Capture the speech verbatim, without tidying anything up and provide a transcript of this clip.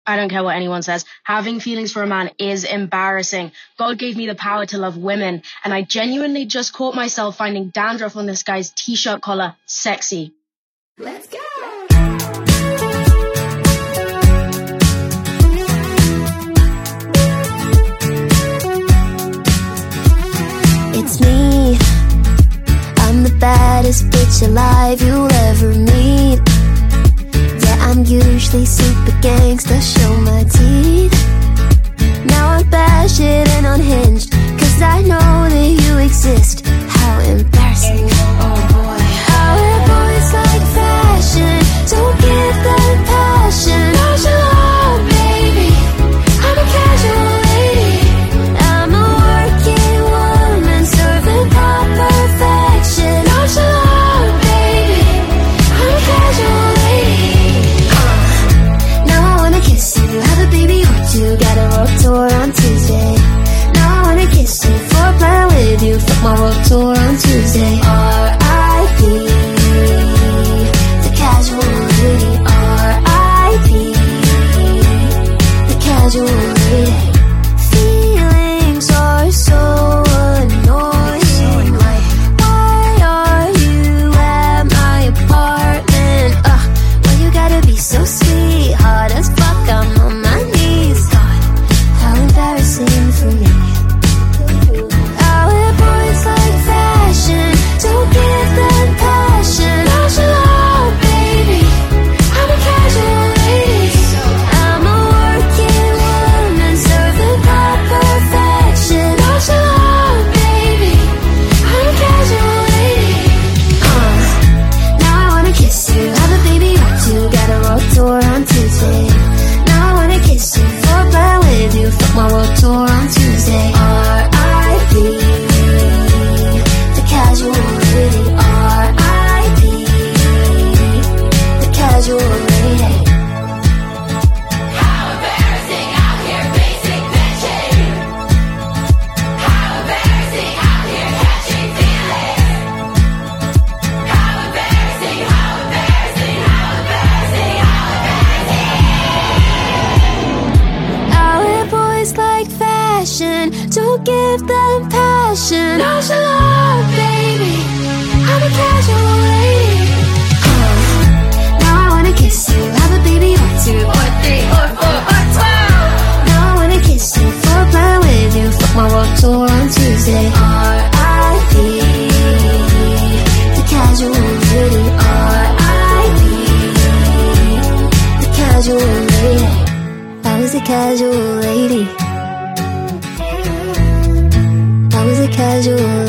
I don't care what anyone says. Having feelings for a man is embarrassing. God gave me the power to love women, and I genuinely just caught myself finding dandruff on this guy's t-shirt collar sexy. Let's go! It's me. I'm the baddest bitch alive you'll ever meet. Yeah, I'm usually super gangsta, show my teeth. Now I'm bashful and unhinged, cause I know that you exist. How embarrassing, oh boy. Our boys like fashion, don't give them passion. Nonchalant, baby, I'm a casual lady. I'm a working woman, serving pop perfection. Nonchalant, baby, I'm a casual lady. uh, Now I wanna kiss you, have a baby or two. Got a world tour on Tuesday. Now I wanna kiss you, foreplay with you. Fuck my world tour on Tuesday. R I P the casual lady. R I P the casual lady. Feelings are so annoying. Why are you at my apartment? Uh, well, you gotta be so sweet. Hard as fuck, I'm on my knees. God, how embarrassing for me. Our boys like fashion, don't give them passion. Nonchalant, baby, I'm a casual lady. I'm a working woman, serving pop perfection. Nonchalant, baby, I'm a casual lady. uh, Now I wanna kiss you, have a baby or two. Got a world tour on Tuesday. Now I wanna kiss you, foreplay with you. Fuck my world tour on Tuesday. R I P the casual lady. R I P the casual lady. How embarrassing out here basic bitching. How embarrassing out here catching feelings. How embarrassing, how embarrassing, how embarrassing, how embarrassing. Our boys like fashion, don't give them passion. Nonchalant, baby, I'm a casual lady. uh, Now I wanna kiss you, have a baby or two, or three, or four, or twelve. Now I wanna kiss you, foreplay with you. Fuck my world tour on Tuesday. R I P the casual lady. R I P the casual lady. I was a casual lady. I was a casual